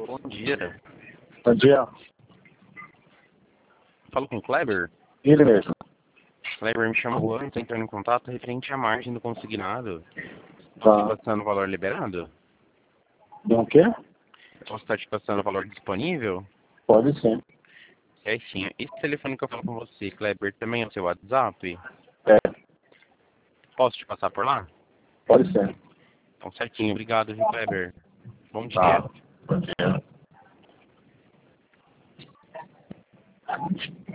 Bom dia. Bom dia. Falo com o Kleber? Ele mesmo. Kleber, me chama Juan, estou entrando em contato referente à margem do consignado. Tá. Está te passando o valor liberado? Bom o quê? Ou está te passando o valor disponível? Pode ser. Certinho. Esse telefone que eu falo com você, Kleber, também é o seu WhatsApp? É, Posso te passar por lá? pode ser. Então, certinho. Obrigado, viu, Kleber? Bom dia. Tá. Bom dia.